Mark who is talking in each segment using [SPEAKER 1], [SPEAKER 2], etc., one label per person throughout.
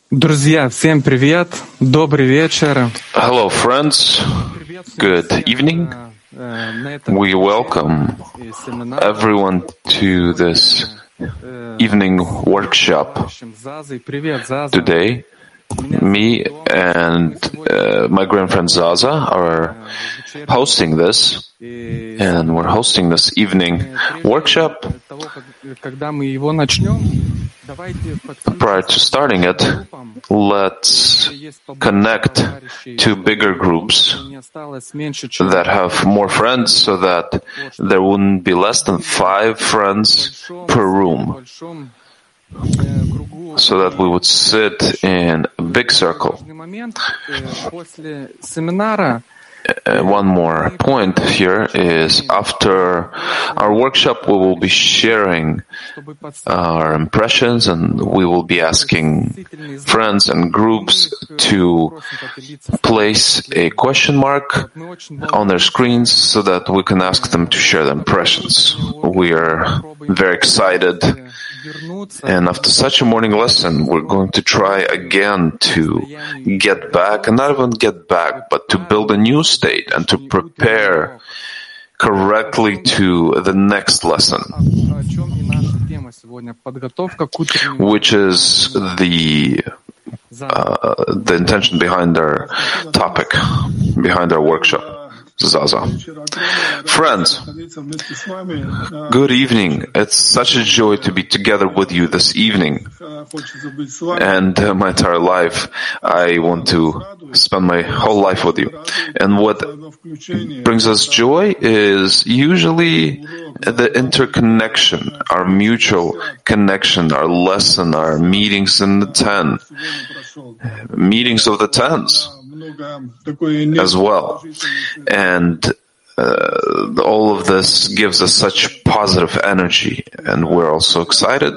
[SPEAKER 1] Друзья, всем привет, добрый вечер.
[SPEAKER 2] Hello, friends. Good evening. We welcome everyone to this evening workshop. Today, me and my grandfriend Zaza are hosting this, and we're hosting this evening workshop. Prior to starting it, let's connect to bigger groups that have more friends so that there wouldn't be less than 5 friends per room, so that we would sit in a big circle. One more point here is after our workshop, we will be sharing our impressions and we will be asking friends and groups to place a question mark on their screens so that we can ask them to share their impressions. We are very excited. And after such a morning lesson, we're going to try again to get back, and not even get back, but to build a new state and to prepare correctly to the next lesson, which is the intention behind our topic, behind our workshop. Zaza. Friends, good evening. It's such a joy to be together with you this evening. And my entire life, I want to spend my whole life with you. And what brings us joy is usually the interconnection, our mutual connection, our lesson, our meetings in the 10, meetings of the 10s. As well. And all of this gives us such positive energy, and we're also excited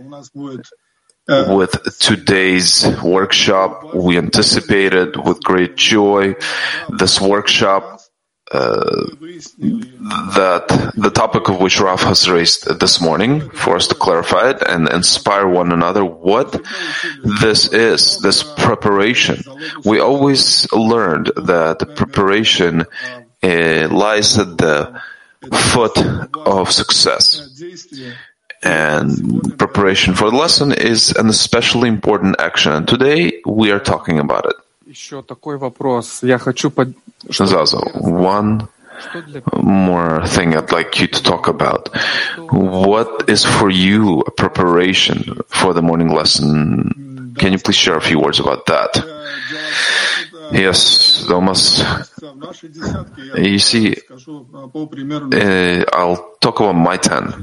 [SPEAKER 2] with today's workshop. We anticipated with great joy this workshop, that the topic of which Raf has raised this morning, for us to clarify it and inspire one another what this is, this preparation. We always learned that the preparation lies at the foot of success. And preparation for the lesson is an especially important action. And today we are talking about it. Zaza, one more thing I'd like you to talk about. What is for you a preparation for the morning lesson? Can you please share a few words about that? Yes, Thomas. You see, I'll talk about my 10.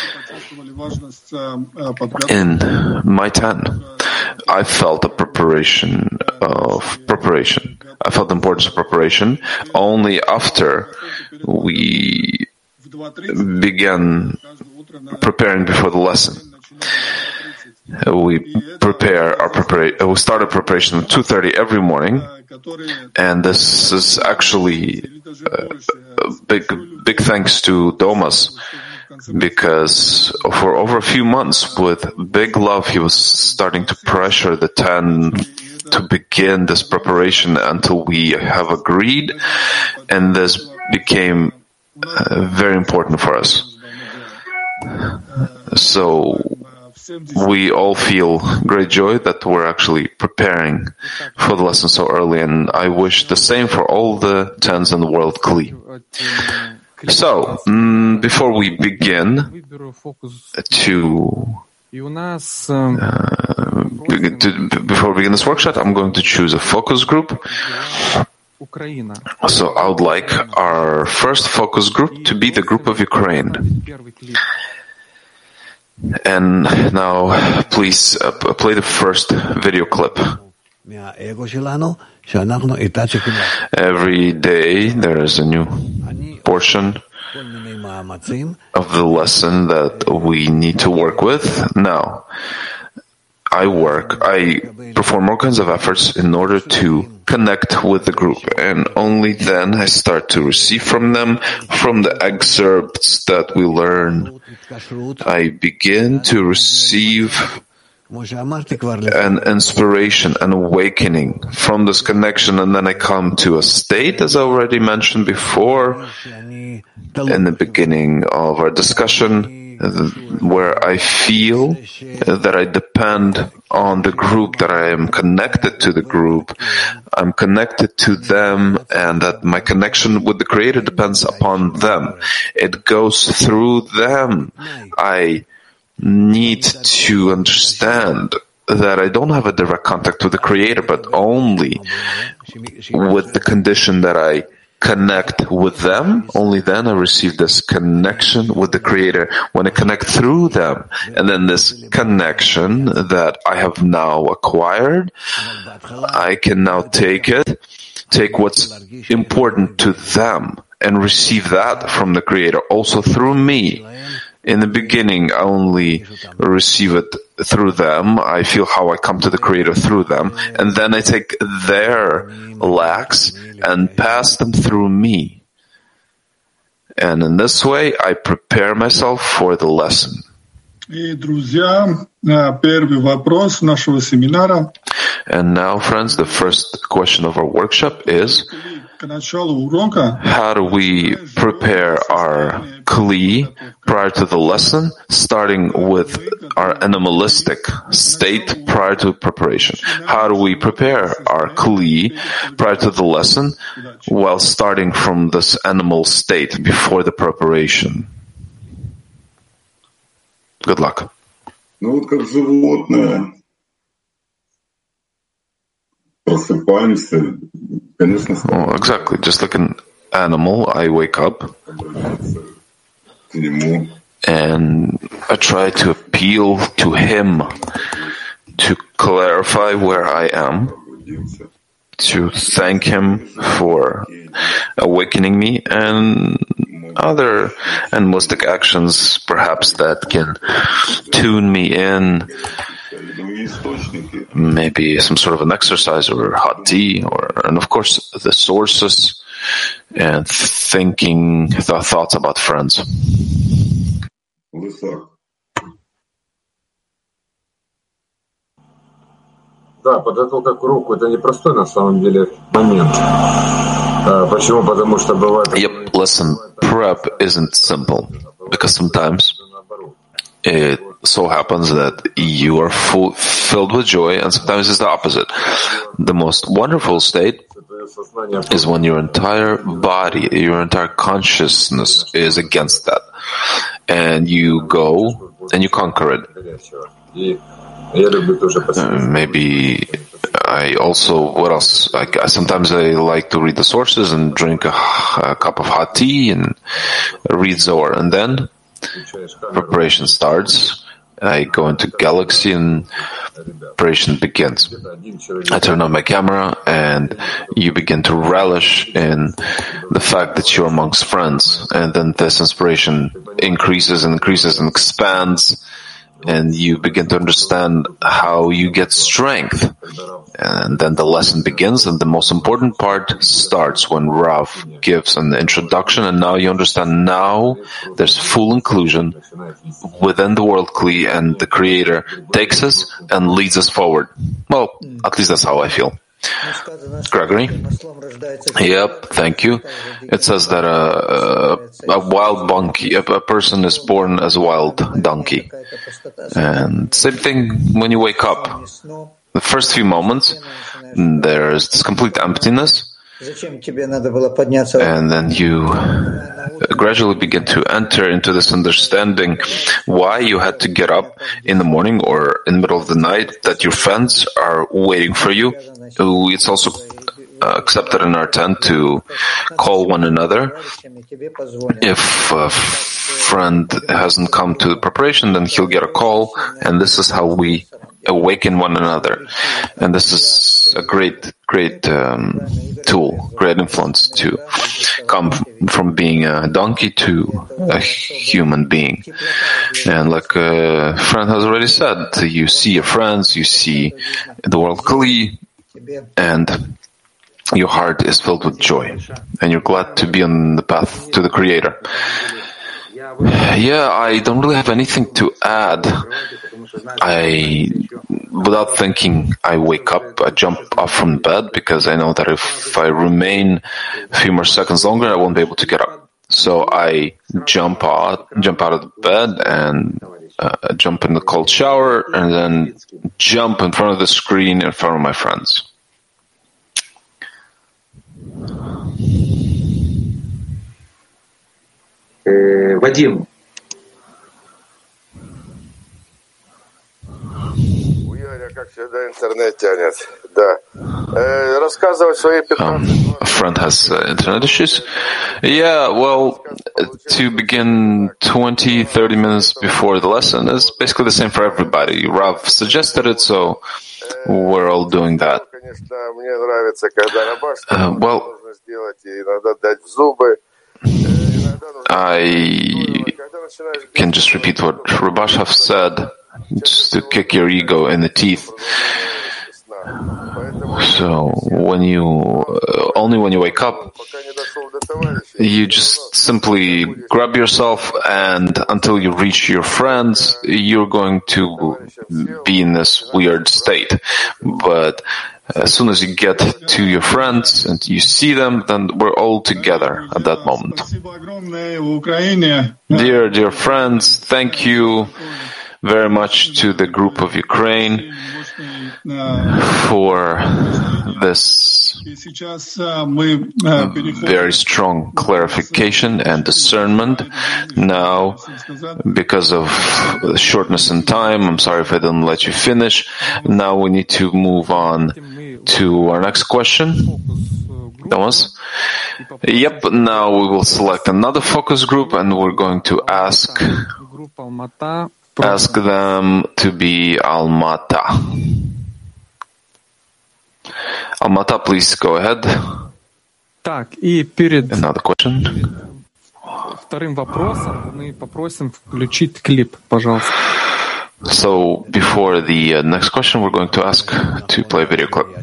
[SPEAKER 2] In my 10, I felt the preparation. I felt the importance of preparation only after we began preparing before the lesson. We started preparation at 2:30 every morning, and this is actually a big thanks to Domas, because for over a few months, with big love, he was starting to pressure the 10 to begin this preparation until we have agreed, and this became very important for us. So we all feel great joy that we're actually preparing for the lesson so early, and I wish the same for all the 10s in the world, Kli. So, before we begin this workshop, I'm going to choose a focus group. So I would like our first focus group to be the group of Ukraine. And now, please play the first video clip. Every day there is a new portion of the lesson that we need to work with. Now, I perform all kinds of efforts in order to connect with the group, and only then I start to receive from them, from the excerpts that we learn. I begin to receive an inspiration, an awakening from this connection, and then I come to a state, as I already mentioned before, in the beginning of our discussion, where I feel that I depend on the group, that I am connected to the group, I'm connected to them, and that my connection with the Creator depends upon them. It goes through them. I need to understand that I don't have a direct contact with the Creator, but only with the condition that I connect with them. Only then I receive this connection with the Creator, when I connect through them. And then this connection that I have now acquired, I can now take what's important to them and receive that from the Creator, also through me. In the beginning, I only receive it through them. I feel how I come to the Creator through them. And then I take their lacks and pass them through me. And in this way, I prepare myself for the lesson. And now, friends, the first question of our workshop is, how do we prepare our kli prior to the lesson, starting with our animalistic state prior to preparation? How do we prepare our kli prior to the lesson while starting from this animal state before the preparation? Good luck. Oh, exactly. Just like an animal, I wake up and I try to appeal to him to clarify where I am, to thank him for awakening me, and other animalistic actions perhaps that can tune me in. Maybe some sort of an exercise or hot tea, and of course the sources and thinking the thoughts about friends.
[SPEAKER 3] Да, подготовка к уроку — это непростой на самом деле момент. Почему? Потому что бывает...
[SPEAKER 2] Yep, lesson prep isn't simple, because sometimes it so happens that you are filled with joy, and sometimes it's the opposite. The most wonderful state is when your entire body, your entire consciousness is against that. And you go and you conquer it. Maybe I also, what else? Sometimes I like to read the sources and drink a cup of hot tea and read Zohar. And then preparation starts. I go into Galaxy and preparation begins. I turn on my camera and you begin to relish in the fact that you're amongst friends. And then this inspiration increases and increases and expands. And you begin to understand how you get strength. And then the lesson begins, and the most important part starts when Rav gives an introduction, and now you understand, now there's full inclusion within the world Kli, and the Creator takes us and leads us forward. Well, at least that's how I feel. Gregory? Yep, thank you. It says that a wild donkey, a person is born as a wild donkey. And same thing when you wake up. The first few moments, there's this complete emptiness. And then you gradually begin to enter into this understanding why you had to get up in the morning or in the middle of the night, that your friends are waiting for you. It's also accepted in our tent to call one another. If a friend hasn't come to the preparation, then he'll get a call, and this is how we awaken one another. And this is a great tool, great influence to come from being a donkey to a human being. And like a friend has already said, you see your friends, you see the world Kli, and your heart is filled with joy, and you're glad to be on the path to the Creator. Yeah, I don't really have anything to add. without thinking, I wake up, I jump up from bed because I know that if I remain a few more seconds longer, I won't be able to get up. So I jump out of the bed and jump in the cold shower and then jump in front of the screen in front of my friends.
[SPEAKER 4] Вадим.
[SPEAKER 2] A friend has internet issues. Yeah, well, to begin 20-30 minutes before the lesson is basically the same for everybody. Rav suggested it, so we're all doing that. Well, I can just repeat what Rabashov said, just to kick your ego in the teeth. So only when you wake up, you just simply grab yourself, and until you reach your friends, you're going to be in this weird state. But as soon as you get to your friends and you see them, then we're all together at that moment. Dear friends, thank you very much to the group of Ukraine for this very strong clarification and discernment. Now, because of the shortness in time, I'm sorry if I didn't let you finish. Now we need to move on to our next question. Thomas? Yep, now we will select another focus group and we're going to ask them to be Almata. Almata, please go ahead.
[SPEAKER 1] Так, и перед
[SPEAKER 2] Another question.
[SPEAKER 1] Вторым вопросом мы попросим включить клип, пожалуйста.
[SPEAKER 2] So before the next question, we're going to ask to play a video clip.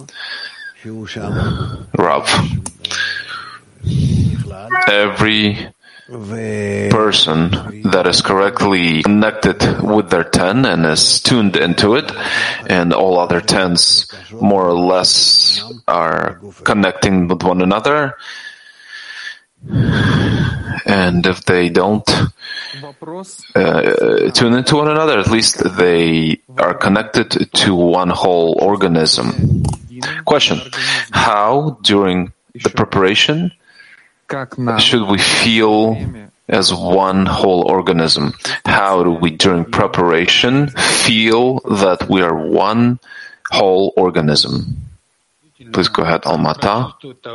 [SPEAKER 2] Rav, every person that is correctly connected with their 10 and is tuned into it, and all other 10s more or less are connecting with one another, and if they don't tune into one another, at least they are connected to one whole organism. Question: how during the preparation should we feel as one whole organism? How do we, during preparation, feel that we are one whole organism? Please go ahead, Almata.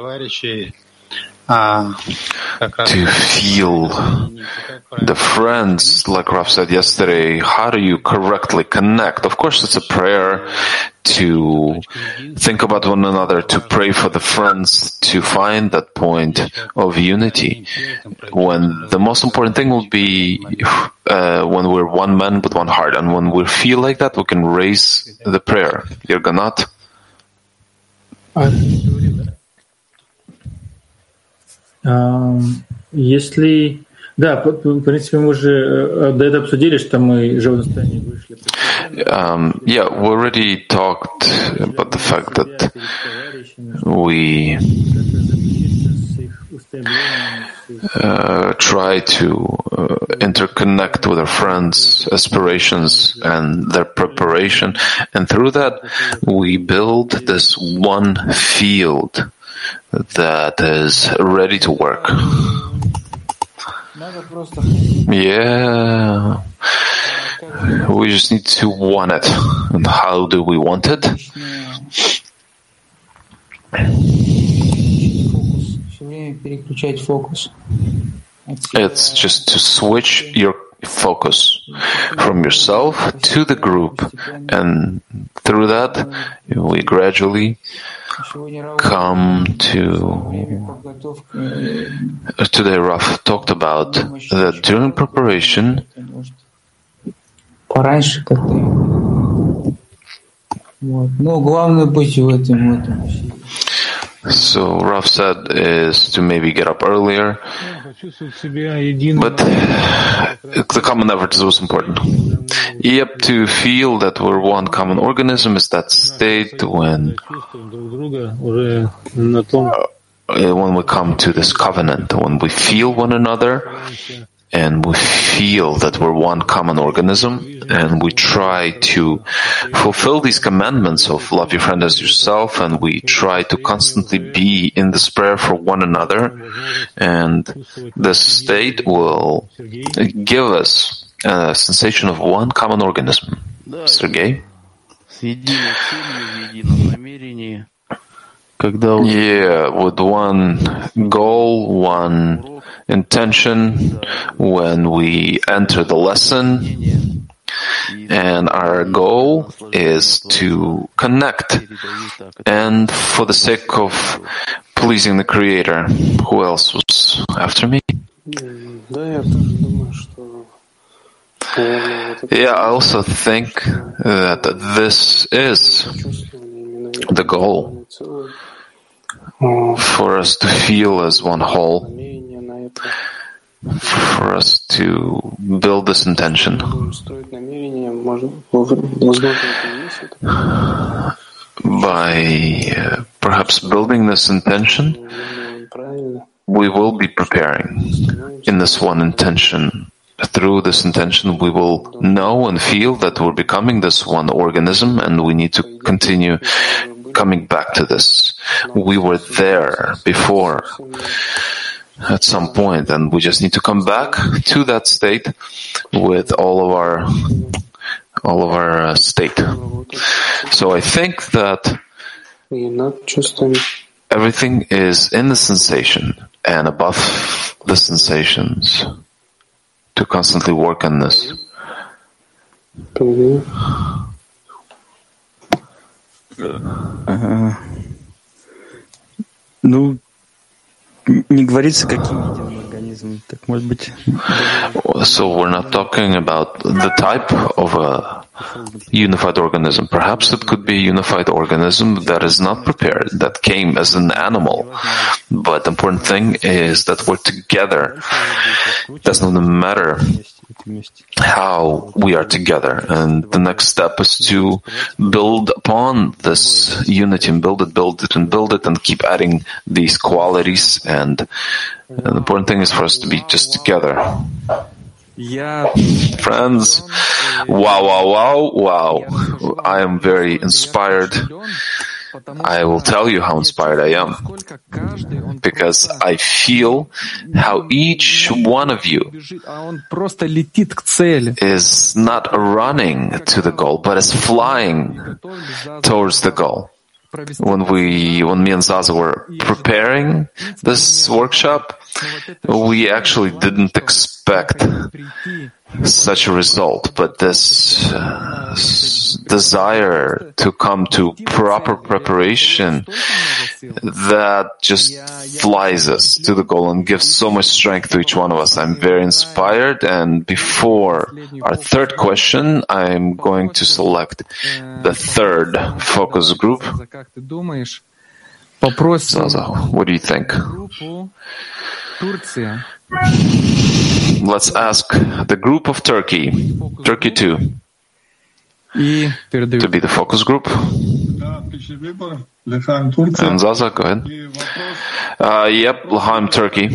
[SPEAKER 2] To feel the friends, like Rav said yesterday, how do you correctly connect? Of course, it's a prayer to think about one another, to pray for the friends, to find that point of unity. When the most important thing will be when we're one man with one heart, and when we feel like that, we can raise the prayer. Yerganat?
[SPEAKER 5] Если... Да, в принципе, мы уже до этого обсудили, что мы же в состоянии вышли.
[SPEAKER 2] Yeah, we already talked about the fact that we try to interconnect with our friends' aspirations and their preparation, and through that we build this one field that is ready to work. Yeah, we just need to want it. And how do we want it? It's just to switch your focus from yourself to the group, and through that we gradually come to... Today Rav talked about that during preparation so Rav said is to maybe get up earlier, but the common effort is most important. Yep, to feel that we're one common organism is that state when we come to this covenant, when we feel one another and we feel that we're one common organism, and we try to fulfill these commandments of love your friend as yourself, and we try to constantly be in this prayer for one another, and this state will give us a sensation of one common organism. Sergey? Yeah, with one goal, one intention when we enter the lesson, and our goal is to connect, and for the sake of pleasing the Creator. Who else was after me? Yeah, I also think that this is the goal, for us to feel as one whole, for us to build this intention. By perhaps building this intention, we will be preparing in this one intention. Through this intention, we will know and feel that we're becoming this one organism, and we need to continue coming back to this. We were there before at some point, and we just need to come back to that state with all of our state. So I think that everything is in the sensation and above the sensations, to constantly work on this.
[SPEAKER 6] Ну, не говорится, каким единым организмом. Так, может быть...
[SPEAKER 2] So we're not talking about the type of a unified organism. Perhaps it could be a unified organism that is not prepared, that came as an animal. But the important thing is that we're together. It doesn't matter how we are together. And the next step is to build upon this unity and build it, and keep adding these qualities. And the important thing is for us to be just together. Friends, wow. I am very inspired. I will tell you how inspired I am, because I feel how each one of you is not running to the goal, but is flying towards the goal. When me and Zaza were preparing this workshop, we actually didn't expect such a result, but this desire to come to proper preparation, that just flies us to the goal and gives so much strength to each one of us. I'm very inspired, and before our third question, I'm going to select the third focus group. Zaza, what do you think? Let's ask the group of Turkey 2, to be the focus group. And Zaza, go ahead. Yep, L'chaim, Turkey.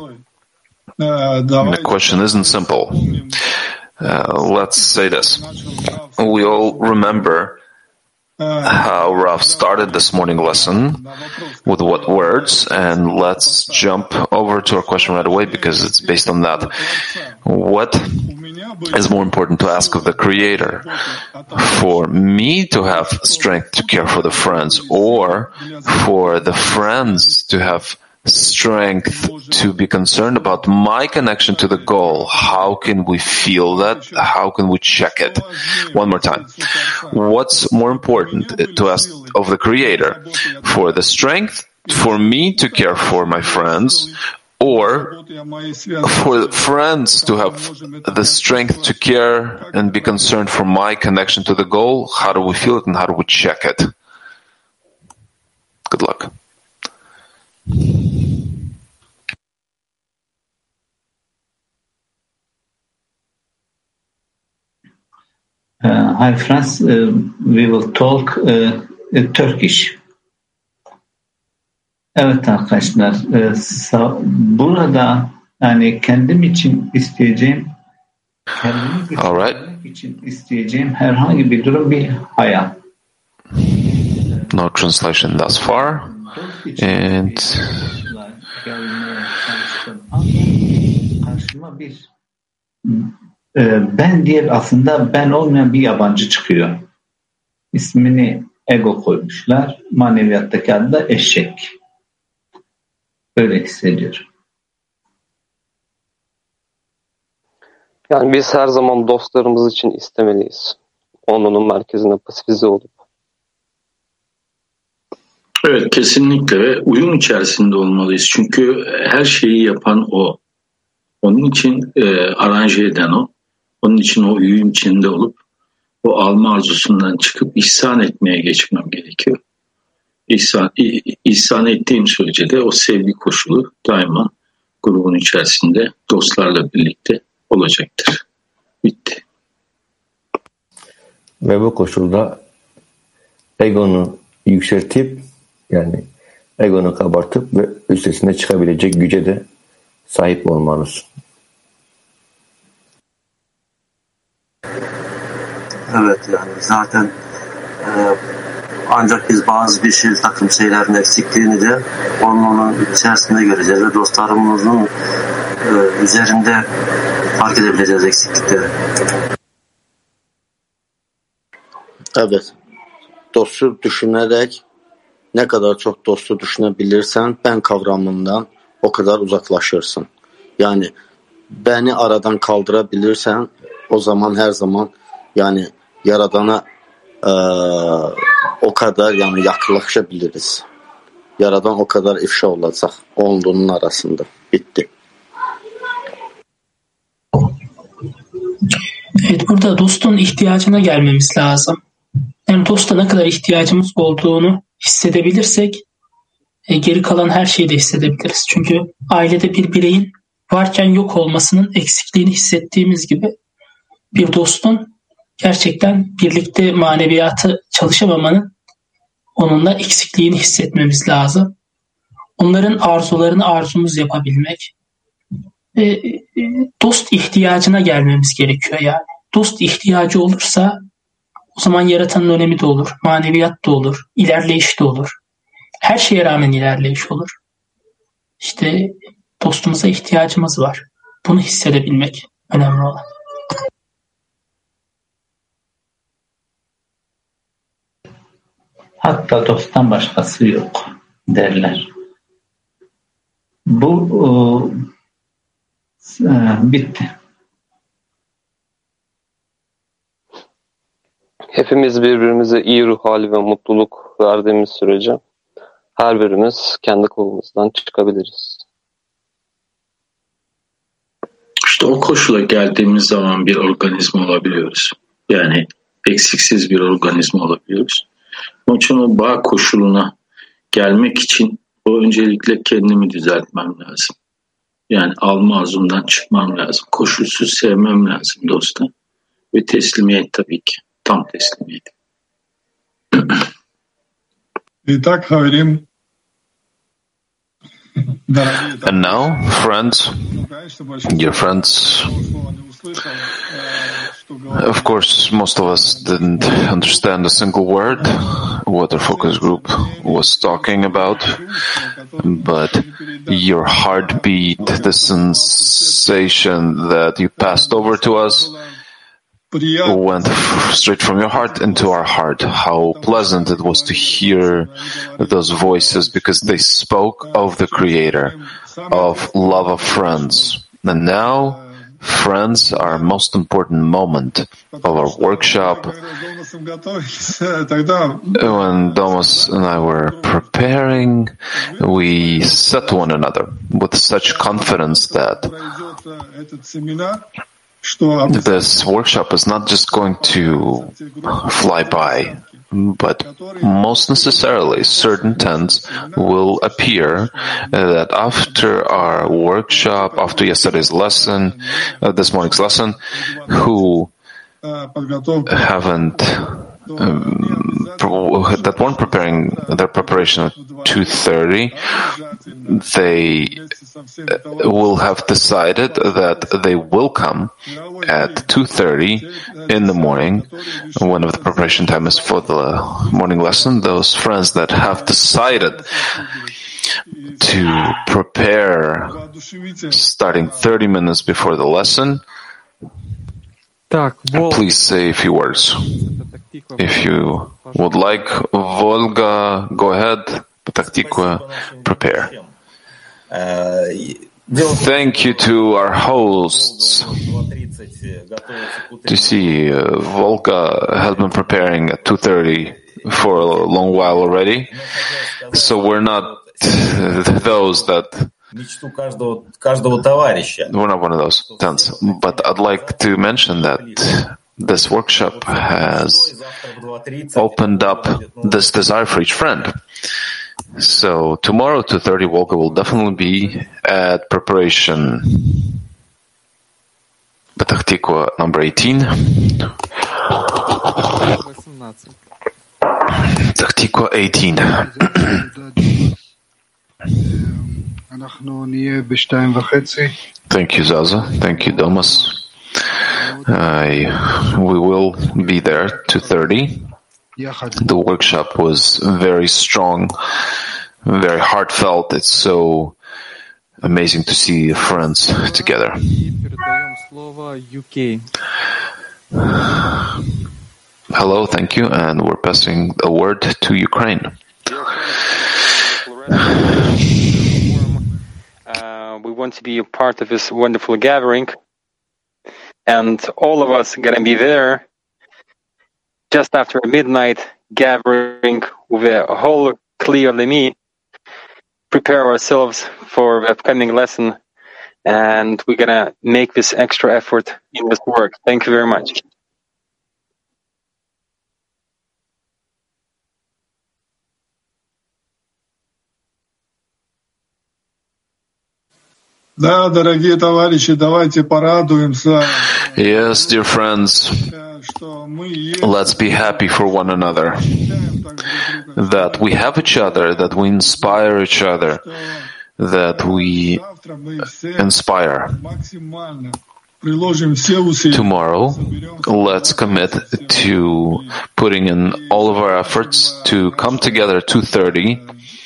[SPEAKER 2] The question isn't simple. Let's say this. We all remember how Rav started this morning lesson, with what words, and let's jump over to our question right away, because it's based on that. What is more important to ask of the Creator? For me to have strength to care for the friends, or for the friends to have strength to be concerned about my connection to the goal? How can we feel that? How can we check it? One more time. What's more important to ask of the Creator? For the strength for me to care for my friends, or for friends to have the strength to care and be concerned for my connection to the goal? How do we feel it, and how do we check it? Good luck.
[SPEAKER 7] Hi friends, we will talk Turkish. Evet arkadaşlar, burada yani kendim için isteyeceğim, kendimi güçlendirmek için isteyeceğim herhangi bir durum bir hayal.
[SPEAKER 2] No translation thus far. And
[SPEAKER 7] karşıma bir ben diye aslında ben olmayan bir yabancı çıkıyor. İsmini ego koymuşlar. Maneviyattaki adı da eşek. Böyle hissediyorum.
[SPEAKER 8] Yani biz her zaman dostlarımız için istemeliyiz. Onun merkezine pasifize olup.
[SPEAKER 9] Evet, kesinlikle ve uyum içerisinde olmalıyız. Çünkü her şeyi yapan o. Onun için aranje eden o. Onun için o uyum içinde olup o alma arzusundan çıkıp ihsan etmeye geçmem gerekiyor. İhsan ettiğim sürece de o sevgi koşulu daima grubun içerisinde dostlarla birlikte olacaktır. Bitti.
[SPEAKER 10] Ve bu koşulda egonu yükseltip yani egonu kabartıp ve üstesine çıkabilecek güce de sahip olmalısın.
[SPEAKER 11] Evet yani zaten ancak biz bazı bir takım şeylerin eksikliğini de onun içerisinde göreceğiz ve dostlarımızın üzerinde fark edebileceğiz eksiklikleri.
[SPEAKER 12] Evet. Dostu düşünerek ne kadar çok dostu düşünebilirsen ben kavramından o kadar uzaklaşırsın. Yani beni aradan kaldırabilirsen o zaman her zaman yani Yaradan'a o kadar yani yaklaşabiliriz. Yaradan o kadar ifşa olacak olduğunun arasında. Bitti.
[SPEAKER 13] Evet, burada dostun ihtiyacına gelmemiz lazım. Yani dosta ne kadar ihtiyacımız olduğunu hissedebilirsek geri kalan her şeyi de hissedebiliriz. Çünkü ailede bir bireyin varken yok olmasının eksikliğini hissettiğimiz gibi bir dostun gerçekten birlikte maneviyatı çalışamamanın onunla eksikliğini hissetmemiz lazım. Onların arzularını arzumuz yapabilmek. Dost ihtiyacına gelmemiz gerekiyor yani. Dost ihtiyacı olursa o zaman yaratanın önemi de olur, maneviyat da olur, ilerleyiş de olur. Her şeye rağmen ilerleyiş olur. İşte dostumuza ihtiyacımız var. Bunu hissedebilmek önemli olan.
[SPEAKER 7] Hatta dosttan başkası yok derler. Bu bitti.
[SPEAKER 8] Hepimiz birbirimize iyi ruh hali ve mutluluk verdiğimiz sürece her birimiz kendi kolumuzdan çıkabiliriz.
[SPEAKER 9] İşte o koşula geldiğimiz zaman bir organizma olabiliyoruz. Yani eksiksiz bir organizma olabiliyoruz. Onun için o bağ koşuluna gelmek için o öncelikle kendimi düzeltmem lazım. Yani alma arzumdan çıkmam lazım. Koşulsuz sevmem lazım dosta. Ve teslimiyet tabii ki. Tam teslimiyet.
[SPEAKER 14] Итак, говорим.
[SPEAKER 2] And now, friends, dear friends, of course, most of us didn't understand a single word what our focus group was talking about, but your heartbeat, the sensation that you passed over to us, went straight from your heart into our heart. How pleasant it was to hear those voices because they spoke of the Creator, of love of friends. And now, friends are a most important moment of our workshop. When Domas and I were preparing, we said to one another with such confidence that this workshop is not just going to fly by, but most necessarily certain tents will appear that after our workshop, after yesterday's lesson, this morning's lesson, who haven't that weren't preparing their preparation at 2:30, they will have decided that they will come at 2:30 in the morning, when the preparation time is for the morning lesson. Those friends that have decided to prepare starting 30 minutes before the lesson, please say a few words. If you would like, Volga, go ahead. Pataktikwa, prepare. Thank you to our hosts. To see, Volga has been preparing at 2:30 for a long while already. So we're not those that... We're not one of those tens. But I'd like to mention that this workshop has opened up this desire for each friend. So tomorrow, 2:30, Volga will definitely be at preparation Petach Tikva number 18. Petach Tikva 18. Thank you, Zaza. Thank you, Domas. We will be there 2:30. The workshop was very strong, very heartfelt. It's so amazing to see friends together. Hello, thank you, and we're passing a word to Ukraine.
[SPEAKER 15] We want to be a part of this wonderful gathering, and all of us are going to be there just after a midnight gathering with a whole clear Lemi, prepare ourselves for the upcoming lesson, and we're going to make this extra effort in this work. Thank you very much.
[SPEAKER 2] Yes, dear friends, let's be happy for one another, that we have each other, that we inspire each other, that we inspire. Tomorrow, let's commit to putting in all of our efforts to come together at 2:30.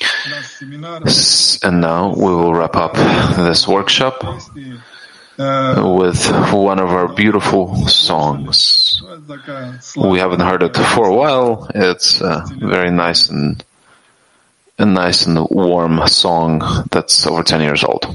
[SPEAKER 2] And now we will wrap up this workshop with one of our beautiful songs. We haven't heard it for a while. It's a very nice and warm song that's over 10 years old.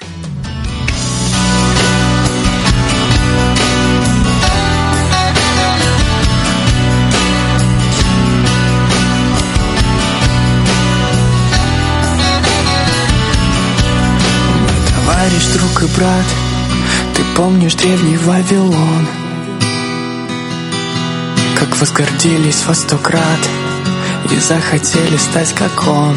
[SPEAKER 16] Товарищ, друг и брат, ты помнишь древний Вавилон? Как возгордились во 100 крат и захотели стать как он.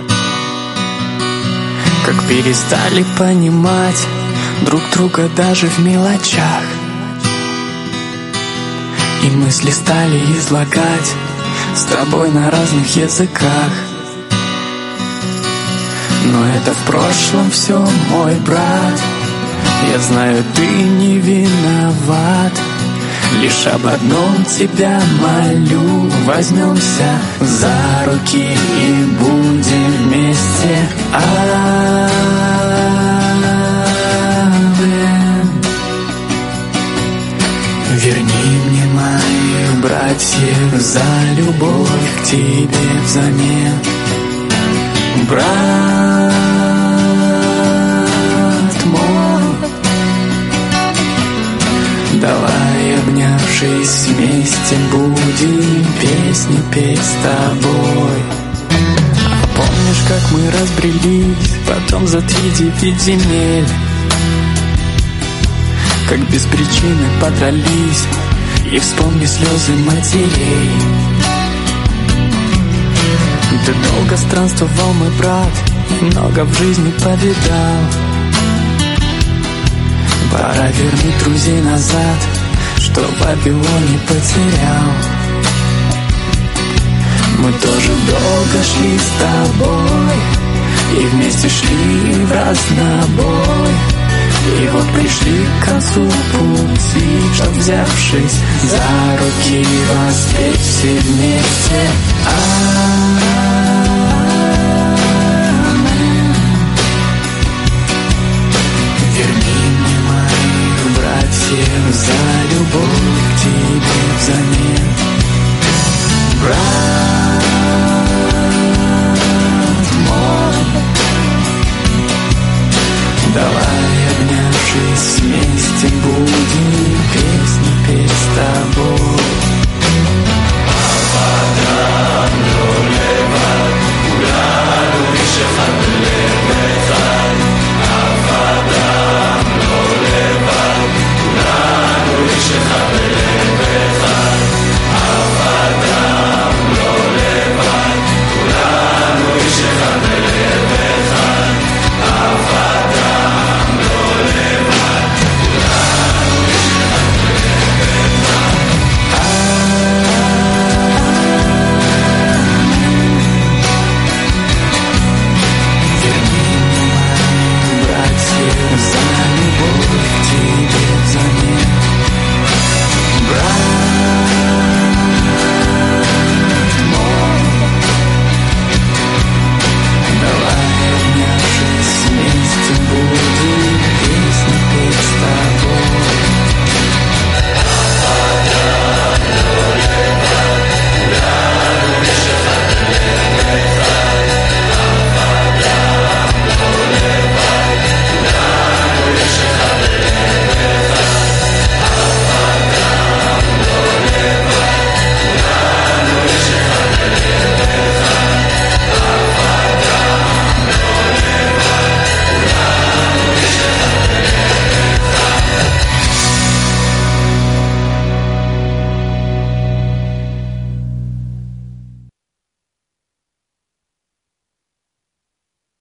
[SPEAKER 16] Как перестали понимать друг друга даже в мелочах. И мысли стали излагать с тобой на разных языках. Но это в прошлом все, мой брат. Я знаю, ты не виноват. Лишь об одном тебя молю. Возьмемся за руки и будем вместе. Амин. Верни мне моих братьев за любовь к тебе взамен. Брат мой, давай, обнявшись вместе, будем песни петь с тобой. А помнишь, как мы разбрелись потом за 3-9 земель? Как без причины подрались, и вспомни слезы матерей. Ты долго странствовал, мой брат, много в жизни повидал. Пора вернуть друзей назад, что в Вавилоне потерял. Мы тоже долго шли с тобой и вместе шли в разнобой. И вот пришли к концу пути, чтоб, взявшись за руки, воспеть все вместе.